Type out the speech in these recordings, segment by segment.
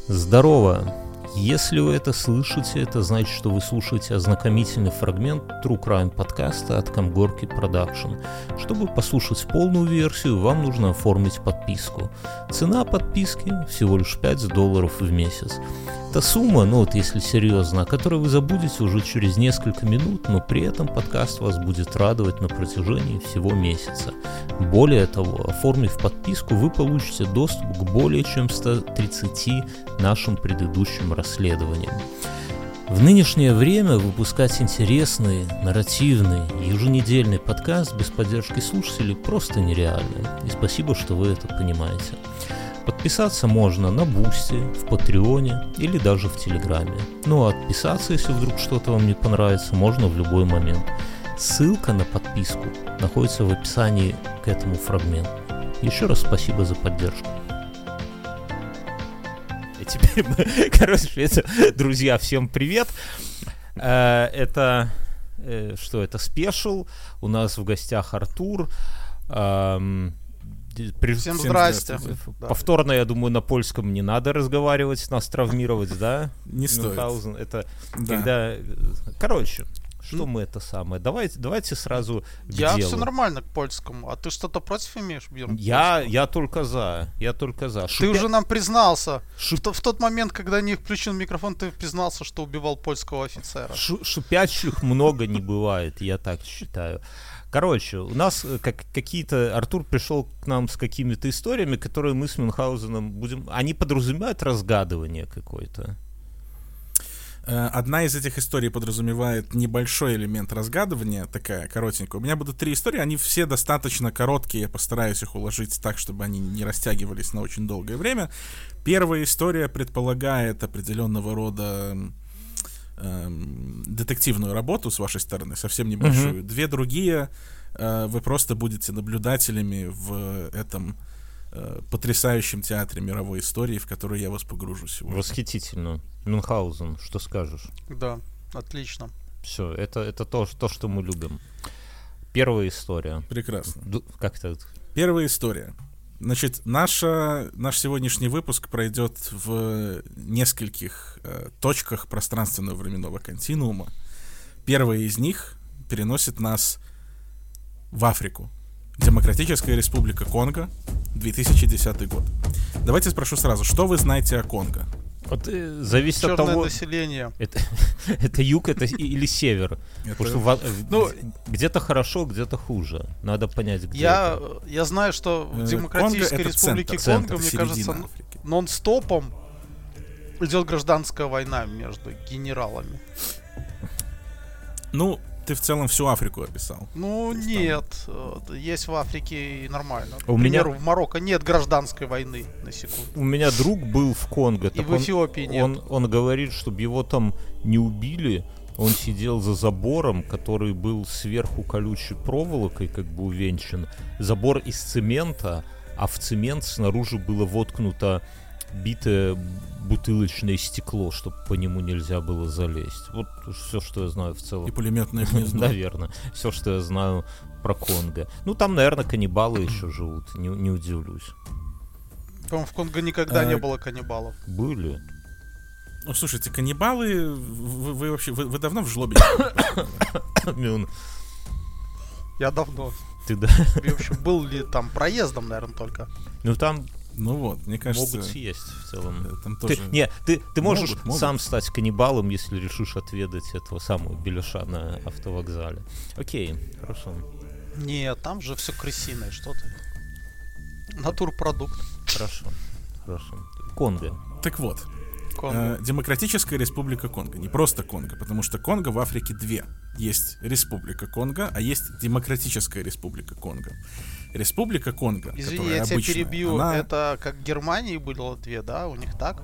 Здорово! Если вы это слышите, это значит, что вы слушаете ознакомительный фрагмент True Crime подкаста от Камгорки Production. Чтобы послушать полную версию, вам нужно оформить подписку. Цена подписки всего лишь $5 в месяц. Это сумма, если серьезно, о которой вы забудете уже через несколько минут, но при этом подкаст вас будет радовать на протяжении всего месяца. Более того, оформив подписку, вы получите доступ к более чем 130 нашим предыдущим расследованиям. В нынешнее время выпускать интересный, нарративный, еженедельный подкаст без поддержки слушателей просто нереально. И спасибо, что вы это понимаете. Подписаться можно на Бусти, в Патреоне или даже в Телеграме. А отписаться, если вдруг что-то вам не понравится, можно в любой момент. Ссылка на подписку находится в описании к этому фрагменту. Еще раз спасибо за поддержку. И теперь друзья, всем привет. Это спешл. У нас в гостях Артур. Всем здрасте. Повторно, я думаю, на польском не надо разговаривать, нас травмировать, да? Не стоит. Это когда... Короче, что мы это самое? Давайте сразу к делу. Я все нормально к польскому. А ты что-то против имеешь, Бирм? Я только за. Ты уже нам признался. В тот момент, когда не включен микрофон, ты признался, что убивал польского офицера. Шипящих много не бывает, я так считаю. Короче, у нас Артур пришел к нам с какими-то историями, которые мы с Мюнхгаузеном будем... Они подразумевают разгадывание какое-то? Одна из этих историй подразумевает небольшой элемент разгадывания, такая коротенькая. У меня будут 3 истории, они все достаточно короткие, я постараюсь их уложить так, чтобы они не растягивались на очень долгое время. Первая история предполагает определенного рода детективную работу с вашей стороны, совсем небольшую. 2 другие вы просто будете наблюдателями в этом потрясающем театре мировой истории, в который я вас погружу сегодня. Восхитительно. Мюнхгаузен, что скажешь? Да, отлично. Все, это то, что мы любим. Первая история. Прекрасно. Как-то... Первая история. Значит, наш сегодняшний выпуск пройдет в нескольких точках пространственного временного континуума. Первая из них переносит нас в Африку. Демократическая республика Конго, 2010 год. Давайте спрошу сразу, что вы знаете о Конго? Зависит Черное от того... население. Это юг или север. Потому что где-то хорошо, где-то хуже. Надо понять, где это. Я знаю, что в Демократической республике Конго, мне кажется, нон-стопом идет гражданская война между генералами. Ты в целом всю Африку описал. Нет. Есть в Африке и нормально. В в Марокко нет гражданской войны, на секунду. У меня друг был в Конго. И в Эфиопии нет. Он говорит, чтобы его там не убили. Он сидел за забором, который был сверху колючей проволокой, увенчан. Забор из цемента, а в цемент снаружи было воткнуто битое бутылочное стекло, чтобы по нему нельзя было залезть. Вот все, что я знаю в целом. И пулеметное гнездо. Наверное. Все, что я знаю про Конго. Там, наверное, каннибалы еще живут. Не удивлюсь. По-моему, в Конго никогда не было каннибалов. Были. Слушайте, каннибалы... Вы вообще... Вы давно в жлобе? Я давно. Ты да? В общем, был ли там проездом, наверное, только. Там... мне кажется... Могут съесть в целом. Там тоже... Ты можешь сам стать каннибалом, если решишь отведать этого самого беляша на автовокзале. Окей, хорошо. Нет, там же все крысиное, что ты. Натурпродукт. Хорошо. Конго. Так вот. Демократическая республика Конго. Не просто Конго, потому что Конго в Африке 2. Есть республика Конго, а есть демократическая республика Конго. Республика Конго, извини, я тебя перебью. Это как Германии было 2, да? У них так?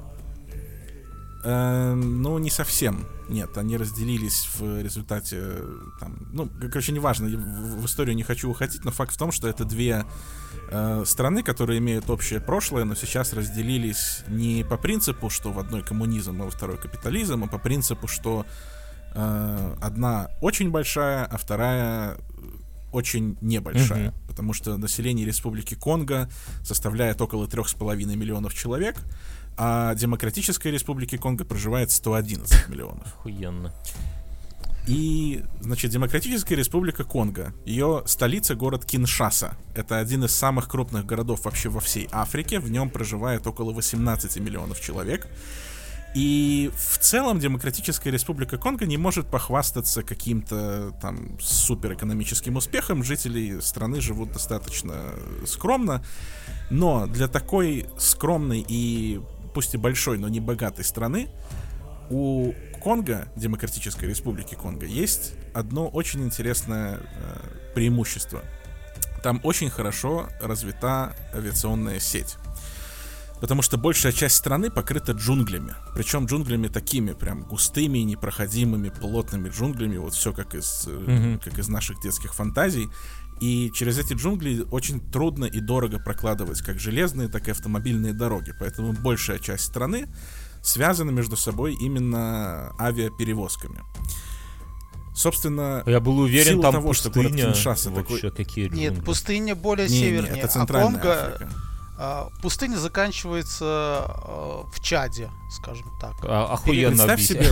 Не совсем. Нет, они разделились в результате неважно, в историю не хочу уходить, но факт в том, что это 2 страны, которые имеют общее прошлое, но сейчас разделились не по принципу, что в одной коммунизм, а во второй капитализм, а по принципу, что одна очень большая, а вторая очень небольшая, потому что население Республики Конго составляет около 3,5 миллионов человек, а Демократической Республики Конго проживает 111 миллионов. Охуенно. И, значит, Демократическая Республика Конго, ее столица город Киншаса. Это один из самых крупных городов вообще во всей Африке. В нем проживает около 18 миллионов человек. И в целом Демократическая Республика Конго не может похвастаться каким-то там суперэкономическим успехом. Жители страны живут достаточно скромно. Но для такой скромной и пусть и большой, но не богатой страны у Конго, Демократической Республики Конго, есть одно очень интересное преимущество. Там очень хорошо развита авиационная сеть. Потому что большая часть страны покрыта джунглями. Причем джунглями такими прям густыми, непроходимыми, плотными джунглями. Вот все как из наших детских фантазий. И через эти джунгли очень трудно и дорого прокладывать как железные, так и автомобильные дороги. Поэтому большая часть страны связаны между собой именно авиаперевозками. Собственно, я был уверен, там того, что город Киншаса вообще такой... какие джунгли. Нет, пустыня более севернее, это Центральная Конго... Пустыня заканчивается в Чаде, скажем так. Охуенно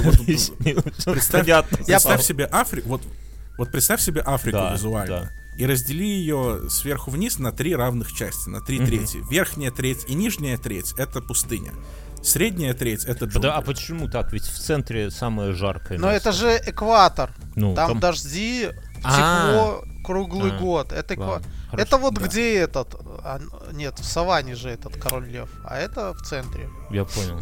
представь себе Африку, вот представь себе Африку визуально. И раздели ее сверху вниз на 3 равных части, на 3 трети. Верхняя треть и нижняя треть — это пустыня. Средняя треть — это джунгли. Да, а почему так? Ведь в центре самое жаркое. Но это же экватор. Ну, там дожди, тепло круглый год. Это экватор. Это вот где этот... нет, в саванне же этот король лев. А это в центре. Я понял.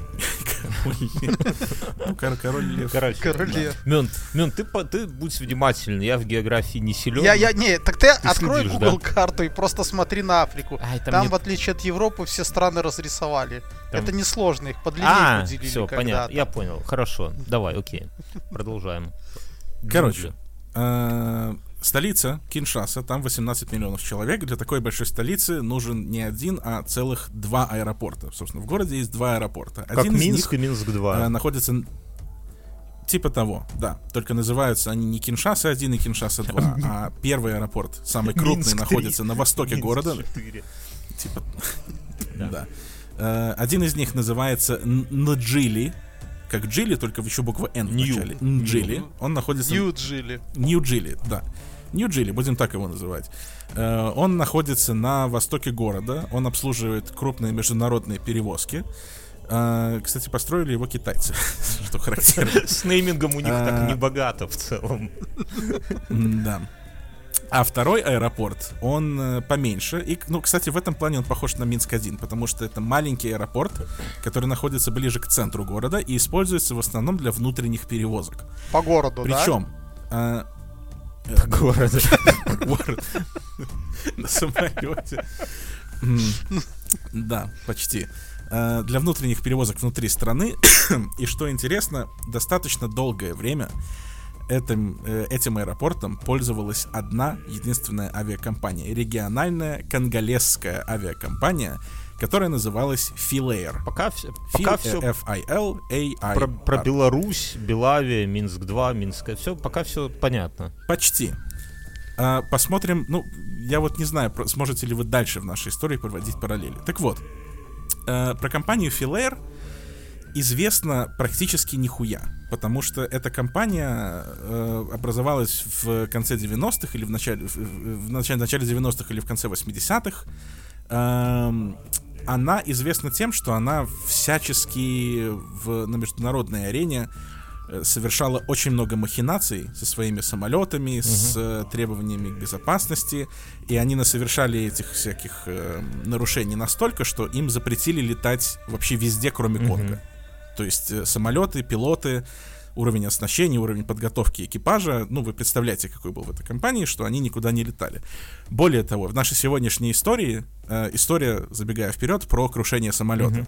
Король лев. Король лев. Мён, ты будь внимательный. Я в географии не силен. Так ты открой Google карту и просто смотри на Африку. Там, в отличие от Европы, все страны разрисовали. Это несложно, их под линейку делили. Все, понятно. Я понял. Хорошо. Давай, окей. Продолжаем. Короче, столица Киншаса, там 18 миллионов человек. Для такой большой столицы нужен не один, а целых 2 аэропорта. Собственно, в городе есть 2 аэропорта. Как один Минск из них, и Минск-2. Находится... Типа того, да. Только называются они не Киншаса-1 и Киншаса-2, а первый аэропорт, самый крупный, находится на востоке города. Типа... Да. Один из них называется Нджили. Как Джили, только еще буква Н в начале. Нджили. Он находится... Нью-Джили, да. Нью-Джили, будем так его называть. Он находится на востоке города. Он обслуживает крупные международные перевозки. Кстати, построили его китайцы, что характерно. С неймингом у них так небогато в целом. Да. А второй аэропорт, он поменьше. И, кстати, в этом плане он похож на Минск-1, потому что это маленький аэропорт, который находится ближе к центру города и используется в основном для внутренних перевозок. По городу, причем, да? По городу. На самолете. Да, почти. Для внутренних перевозок внутри страны. И что интересно, достаточно долгое время этим аэропортом пользовалась одна единственная авиакомпания, региональная конголезская авиакомпания, которая называлась Filair. Пока все F-I-L-A-I. Про Беларусь, Белавия, Минск-2, Минск, пока все понятно. Почти. Посмотрим, я вот не знаю, сможете ли вы дальше в нашей истории проводить параллели. Так вот, про компанию Filair известно практически нихуя, потому что эта компания образовалась в конце 90-х или в начале 90-х или в конце 80-х. Она известна тем, что она всячески на международной арене совершала очень много махинаций со своими самолетами, с требованиями к безопасности, и они насовершали этих всяких нарушений настолько, что им запретили летать вообще везде, кроме Конго. То есть самолеты, пилоты, уровень оснащения, уровень подготовки экипажа, вы представляете, какой был в этой компании, что они никуда не летали. Более того, в нашей сегодняшней истории, история, забегая вперед, про крушение самолета.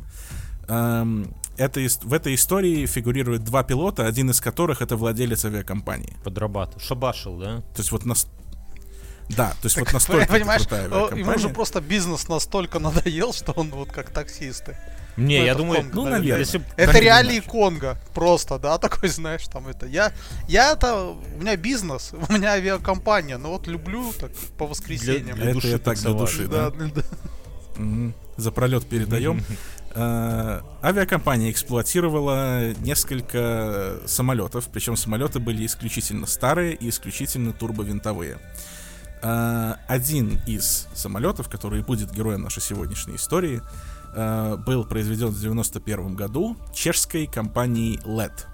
В этой истории фигурирует 2 пилота, один из которых это владелец авиакомпании. Подрабатывал, шабашил, да? То есть вот да, то есть так, вот настолько понимаешь, крутая авиакомпания. Ему же просто бизнес настолько надоел, что он вот как таксисты. Не, я думаю, Конго, ну, наверное. если... Это реалии Конго. Просто, да, такой, знаешь, там это. Я это... У меня бизнес, у меня авиакомпания, но вот люблю так по воскресеньям. Для души так для души, да? За пролет передаем. Авиакомпания эксплуатировала несколько самолетов, причем самолеты были исключительно старые и исключительно турбовинтовые. Один из самолетов, который будет героем нашей сегодняшней истории, был произведен в 1991 году чешской компанией LED.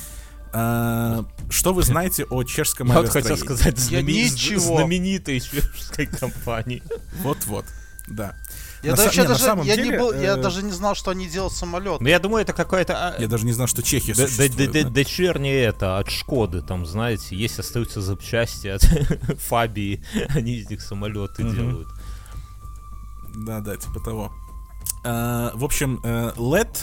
Что вы знаете о чешском авиастроении? Я хотел сказать, знаменитой чешской компании. Вот-вот, да. Я даже не знал, что они делают самолет. Но я думаю, это какая-то... Я даже не знал, что Чехия существует. Дочернее это от Шкоды, там, знаете, есть остаются запчасти от Фабии, они из них самолеты делают. Да, типа того. В общем, LED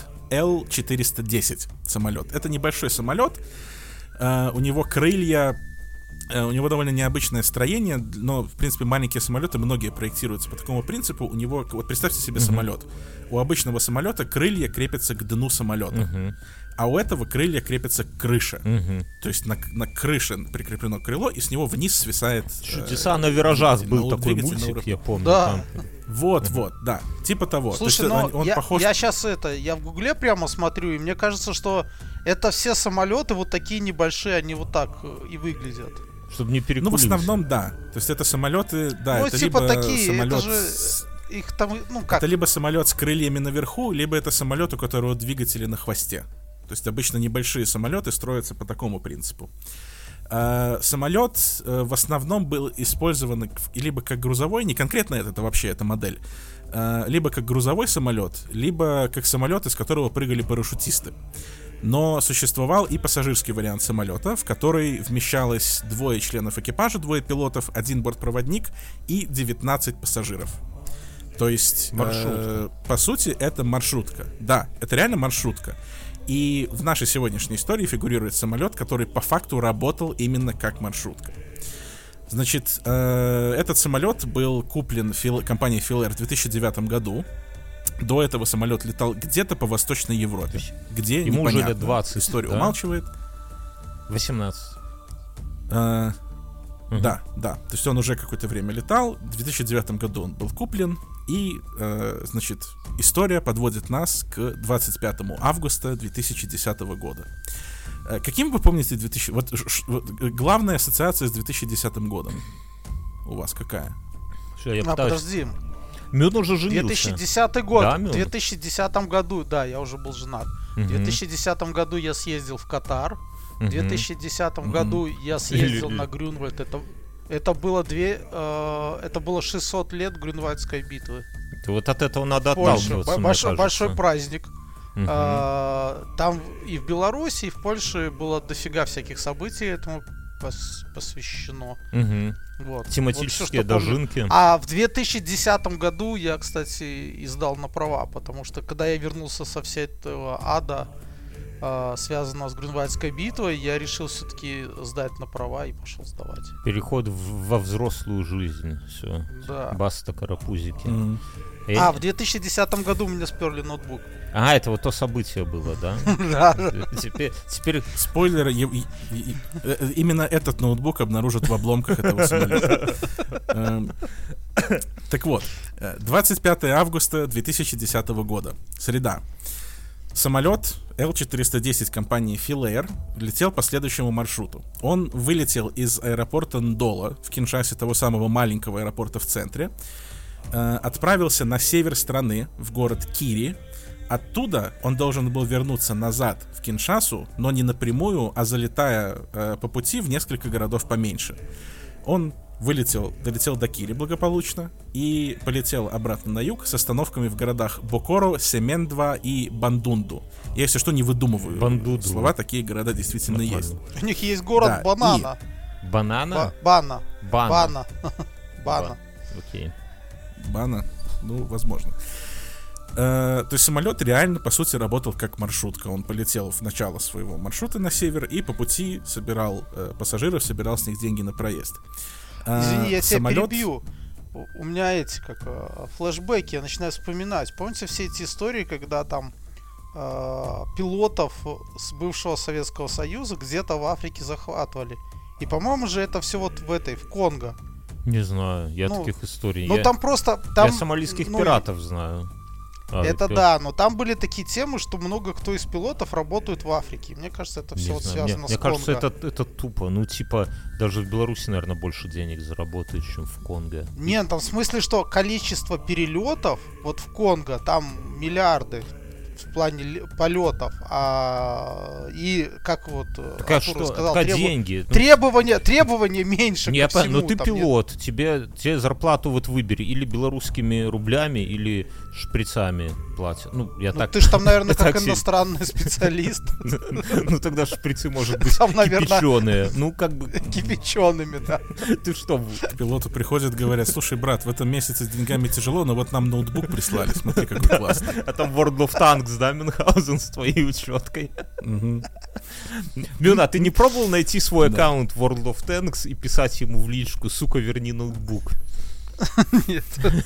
L410 самолет. Это небольшой самолет. У него крылья... У него довольно необычное строение, но, в принципе, маленькие самолеты многие проектируются по такому принципу. У него, вот представьте себе самолет. У обычного самолета крылья крепятся к дну самолета, а у этого крылья крепятся к крыше. То есть на крыше прикреплено крыло, и с него вниз свисает... Чудеса на виражах был такой мультик, я помню. Да. Вот, да, типа того. Слушай, он похож... я сейчас я в Гугле прямо смотрю, и мне кажется, что это все самолеты вот такие небольшие, они вот так и выглядят. Чтобы не перекулился. Ну, в основном, да. То есть это самолеты, да, ну, это типа либо такие, самолет... Это же их там, ну как? Это либо самолет с крыльями наверху, либо это самолет, у которого двигатели на хвосте. То есть обычно небольшие самолеты строятся по такому принципу. Самолет в основном был использован либо как грузовой, не конкретно это вообще, эта модель, либо как грузовой самолет, либо как самолет, из которого прыгали парашютисты. Но существовал и пассажирский вариант самолета, в который вмещалось 2 членов экипажа, 2 пилотов, 1 бортпроводник и 19 пассажиров. То есть, по сути, это маршрутка. Да, это реально маршрутка. И в нашей сегодняшней истории фигурирует самолет, который по факту работал именно как маршрутка. Значит, этот самолет был куплен компанией Philair в 2009 году. До этого самолет летал где-то по Восточной Европе, где ему непонятно. Уже лет 20. История да? умалчивает. 18. Да. То есть он уже какое-то время летал. В 2009 году он был куплен. И, значит, история подводит нас к 25 августа 2010 года. Каким вы помните главная ассоциация с 2010 годом у вас какая? Все, я пытаюсь... Подожди. Мюн уже женился. 2010 год. Да, в 2010 году, да, я уже был женат. В 2010 году я съездил в Катар. В 2010 году я съездил на Грюнвальд. Это было это было 600 лет Грюнвальдской битвы. Вот от этого надо отталкиваться. Большой праздник. Там и в Беларуси, и в Польше было дофига всяких событий этому посвящено. Вот. Тематические дожинки. А в 2010 году я, кстати, издал на права, потому что когда я вернулся со всей этого ада, связанного с Грюнвальдской битвой, я решил все-таки сдать на права и пошел сдавать. Переход во взрослую жизнь. Все. Да. Баста карапузики. В 2010 году у меня сперли ноутбук. Это вот то событие было, да? Да. Теперь... Спойлер, именно этот ноутбук обнаружат в обломках этого самолета. Так вот, 25 августа 2010 года, среда. Самолет L410 компании Philair летел по следующему маршруту. Он вылетел из аэропорта Ндола в Киншасе, того самого маленького аэропорта в центре, отправился на север страны, в город Кири. Оттуда он должен был вернуться назад в Киншасу, но не напрямую, а залетая по пути в несколько городов поменьше. Он долетел до Кири благополучно и полетел обратно на юг с остановками в городах Бокоро, Семендва и Бандунду. Я, если что, не выдумываю. Бандунду. Слова, такие города действительно есть. У них есть город Банана. Банана? Бана. Окей. Бана? Ну, возможно. То есть самолет реально, по сути, работал как маршрутка. Он полетел в начало своего маршрута на север и по пути собирал пассажиров, собирал с них деньги на проезд. Извини, я тебя перебью. у меня эти, флешбеки, я начинаю вспоминать. Помните все эти истории, когда там пилотов с бывшего Советского Союза где-то в Африке захватывали? И, по-моему же, это все вот в Конго. Не знаю, я таких историй... там просто... Я сомалийских пиратов знаю. Да, но там были такие темы, что много кто из пилотов работают в Африке. Мне кажется, это все связано с Конго. Мне кажется, это тупо. Даже в Беларуси, наверное, больше денег заработают, чем в Конго. Нет, там в смысле, что количество перелетов вот в Конго, там миллиарды в плане полетов, и как вот Артур сказал, деньги? Требования меньше ко всему. Ты пилот, тебе зарплату выбери или белорусскими рублями, или шприцами платят. Ты же там, наверное, как иностранный специалист. Тогда шприцы, может быть, кипяченые. Кипячеными, да. Ты что? Пилоты приходят, говорят: слушай, брат, в этом месяце с деньгами тяжело, но вот нам ноутбук прислали, смотри, какой классный. А там World of Tanks, да, Мюнхгаузен с твоей учеткой. Мюна, ты не пробовал найти свой аккаунт World of Tanks и писать ему в личку: сука, верни ноутбук? Нет.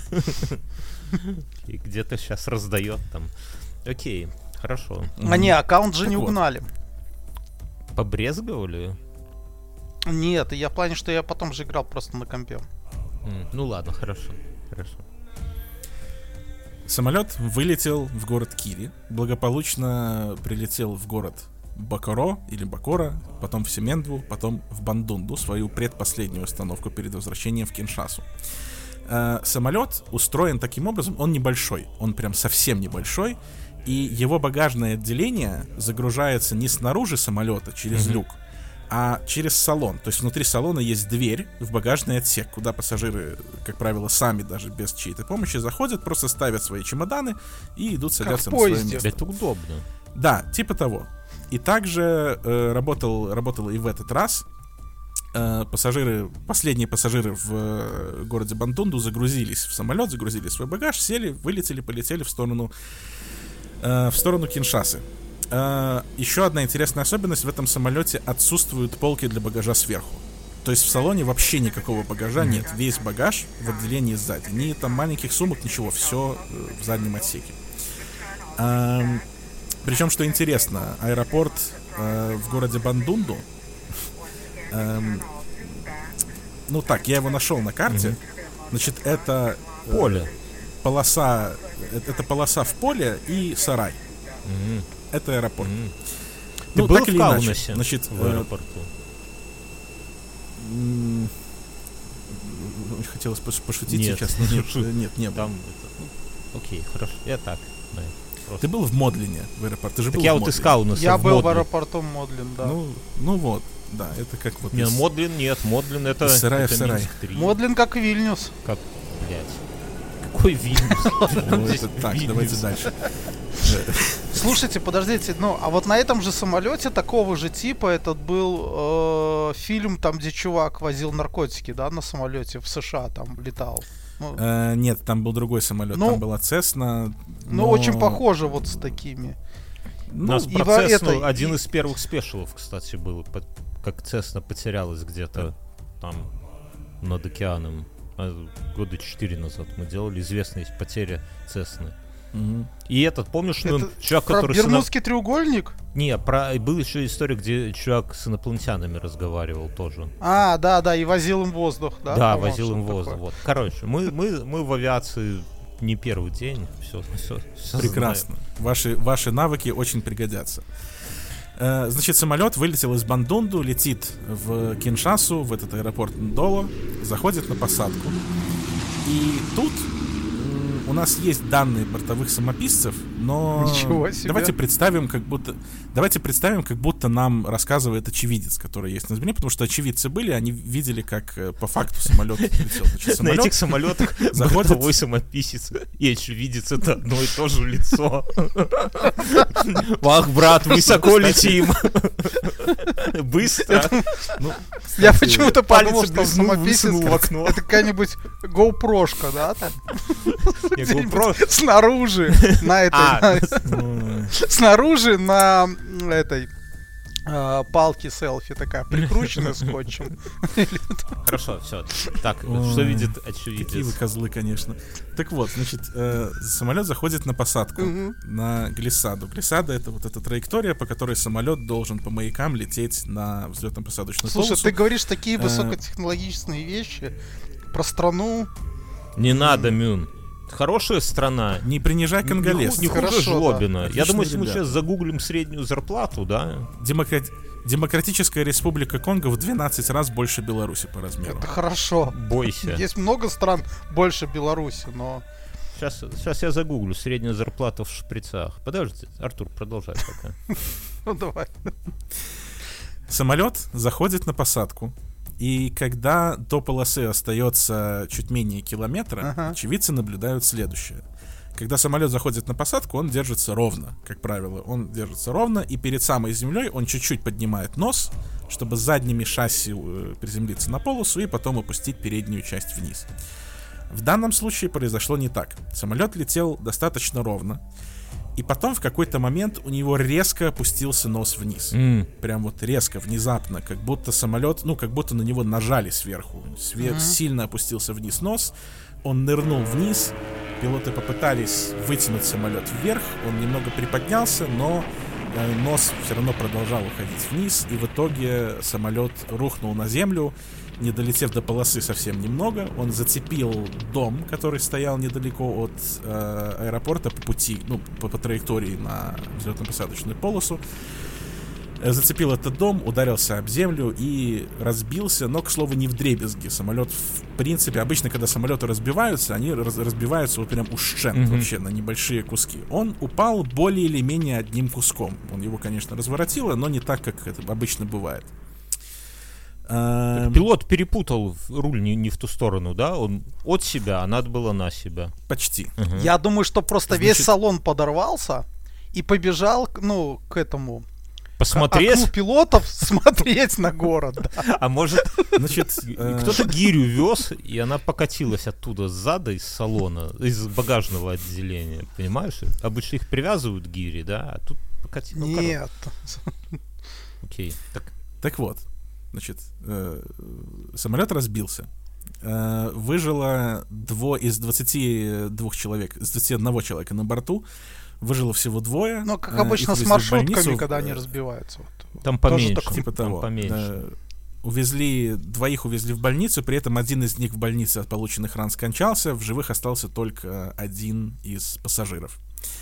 И где-то сейчас раздает там. Окей, хорошо. Аккаунт же не угнали. Побрезговали? Нет, я в плане, что я потом же играл просто на компе. Ладно, хорошо. Самолет вылетел в город Кири, благополучно прилетел в город Бакоро или Бакора, потом в Семендву, потом в Бандунду, свою предпоследнюю остановку перед возвращением в Киншасу. Самолет устроен таким образом, он небольшой, он прям совсем небольшой, и его багажное отделение загружается не снаружи самолета через люк, а через салон. То есть внутри салона есть дверь в багажный отсек, куда пассажиры, как правило, сами, даже без чьей-то помощи, заходят, просто ставят свои чемоданы и идут садятся на свое место. Это удобно. Да, типа того. И также работало и в этот раз. Последние пассажиры в городе Бандунду загрузились в самолет, загрузили свой багаж, сели, вылетели, полетели в сторону Киншасы. Еще одна интересная особенность: в этом самолете отсутствуют полки для багажа сверху. То есть в салоне вообще никакого багажа нет. Весь багаж в отделении сзади. Ни там маленьких сумок, ничего. Все в заднем отсеке. Причем, что интересно, аэропорт в городе Бандунду, я его нашел на карте. Значит, это поле. Полоса в поле и сарай. Это аэропорт. Ты был в Каунасе, значит, в аэропорту? Хотелось пошутить нет, сейчас. Нет, не было. Окей, хорошо. Я так. Ты был в Модлине в аэропорту? Ты же был в Модлине. Из Каунаса я был в аэропорту Модлин, да. Ну вот, да, это как вот... Нет, Модлин нет, Модлин это... Сарай в сарай. Модлин как Вильнюс. Как, блядь. Какой Вильнюс? Так, давайте дальше. Слушайте, подождите, а вот на этом же самолете такого же типа этот был фильм, там где чувак возил наркотики, да, на самолете в США там летал. Нет, там был другой самолет, там была Цесна. Очень похоже вот с такими. У нас про Цесну один из первых спешалов, кстати, был, как Цесна потерялась где-то там над океаном. Года 4 назад мы делали, известная потеря Цесны. И помнишь, чувак, который... Бермудский треугольник? Не, была еще история, где чувак с инопланетянами разговаривал тоже. Да, и возил им воздух, да? Да, возил им воздух. Вот. Короче, мы в авиации не первый день. Все прекрасно. Ваши навыки очень пригодятся. Значит, самолет вылетел из Бандунду, летит в Киншасу, в этот аэропорт Ндоло, заходит на посадку. И тут у нас есть данные бортовых самописцев, но давайте представим, как будто нам рассказывает очевидец, который есть на Земле, потому что очевидцы были, они видели, как по факту самолет летел. На этих самолетах бортовой самописец и очевидец — это одно и то же лицо. Ах, брат, высоко летим. Быстро. Я почему-то подумал, что самописец это какая-нибудь GoPro-шка, да? Снаружи на этой снаружи на этой палки селфи такая, прикрученная скотчем. Хорошо, все. Так, что видит очевидец? Какие вы козлы, конечно. Так вот, значит, самолет заходит на посадку на глиссаду. Глиссада — это вот эта траектория, по которой самолет должен по маякам лететь на взлетно-посадочную полосу. Слушай, ты говоришь такие высокотехнологичные вещи про страну. Не надо, Мюн. Хорошая страна. Не принижай конголез. Не хуже Жлобина. Да. Я думаю, если мы сейчас загуглим среднюю зарплату, да? Демократическая республика Конго в 12 раз больше Беларуси по размеру. Это хорошо. Бойся. Есть много стран больше Беларуси, но... Сейчас я загуглю средняя зарплата в шприцах. Подожди, Артур, продолжай пока. Ну давай. Самолет заходит на посадку. И когда до полосы остается чуть менее километра, очевидцы наблюдают следующее. Когда самолет заходит на посадку, он держится ровно, как правило. Он держится ровно, и перед самой землей он чуть-чуть поднимает нос, чтобы задними шасси приземлиться на полосу и потом опустить переднюю часть вниз. В данном случае произошло не так. Самолет летел достаточно ровно, и потом в какой-то момент у него резко опустился нос вниз. Прям вот резко, внезапно, как будто самолет, как будто на него нажали сверху. Сильно опустился вниз нос, он нырнул вниз, пилоты попытались вытянуть самолет вверх, он немного приподнялся, но нос все равно продолжал уходить вниз, и в итоге самолет рухнул на землю, не долетев до полосы совсем немного. Он зацепил дом, который стоял недалеко от аэропорта по пути, по траектории на взлетно-посадочную полосу. Зацепил этот дом, ударился об землю и разбился, но, к слову, не вдребезги. Самолет, в принципе, обычно, когда самолеты разбиваются, они разбиваются вот прям ущент вообще на небольшие куски. Он упал более или менее одним куском. Он его, конечно, разворотило, но не так, как это обычно бывает. Пилот перепутал руль не в ту сторону, да? Он от себя, а надо было на себя. Почти. Я думаю, что просто весь салон подорвался и побежал, к этому... Посмотреть? Окну пилотов смотреть на город. Да. А может, кто-то гирю вез, и она покатилась оттуда сзади, из салона, из багажного отделения. Понимаешь? Обычно их привязывают к гире, да? А тут покатилась. Нет. Окей. Так вот. Значит, самолет разбился. Выжило из 22 человек, из 21 человека на борту. Выжило всего 2. Ну, как обычно с маршрутками, когда они разбиваются. Там поменьше. Типа того. Поменьше. Двоих увезли в больницу, при этом один из них в больнице от полученных ран скончался. В живых остался только один из пассажиров.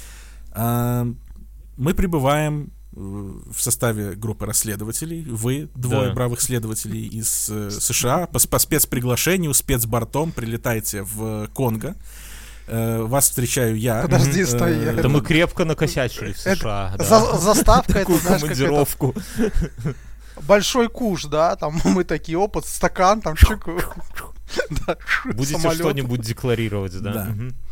Мы прибываем в составе группы расследователей. Вы, 2 бравых следователей из США, по спецприглашению, спецбортом прилетаете в Конго. Вас встречаю я. Подожди, стой. Да мы крепко накосячили в США. Заставка, это, знаешь, командировку. Большой куш, да, там мы такие, опыт, стакан, там чик. Будете что-нибудь декларировать, да?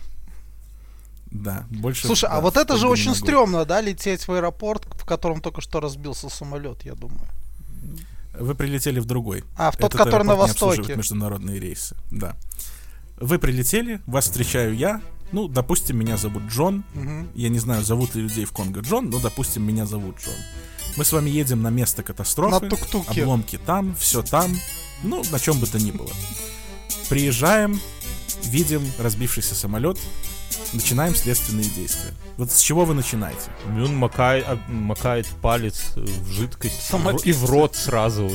Да, больше... Слушай, а вот это же очень стрёмно, да, лететь в аэропорт, в котором только что разбился самолет, я думаю. Вы прилетели в другой. В тот, который на востоке. Международные рейсы, да. Вы прилетели, вас встречаю я. Допустим, меня зовут Джон. Я не знаю, зовут ли людей в Конго Джон, но, допустим, меня зовут Джон. Мы с вами едем на место катастрофы. На тук-туке. Обломки там, все там. На чем бы то ни было. Приезжаем, видим разбившийся самолет. Начинаем следственные действия. Вот с чего вы начинаете? Мюн макает палец в жидкость и в рот сразу.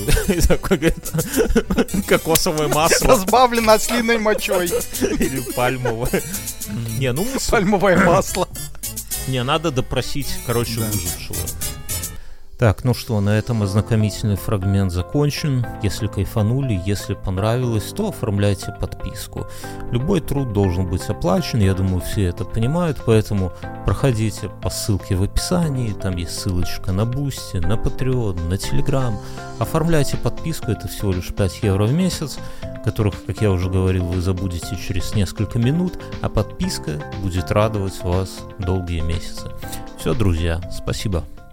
Кокосовое масло. Разбавлено ослиной мочой. Или пальмовое. Пальмовое масло. Надо допросить, выжившего. Так, ну что, на этом ознакомительный фрагмент закончен. Если кайфанули, если понравилось, то оформляйте подписку. Любой труд должен быть оплачен, я думаю, все это понимают, поэтому проходите по ссылке в описании, там есть ссылочка на Boosty, на Patreon, на Telegram. Оформляйте подписку, это всего лишь 5 евро в месяц, которых, как я уже говорил, вы забудете через несколько минут, а подписка будет радовать вас долгие месяцы. Все, друзья, спасибо.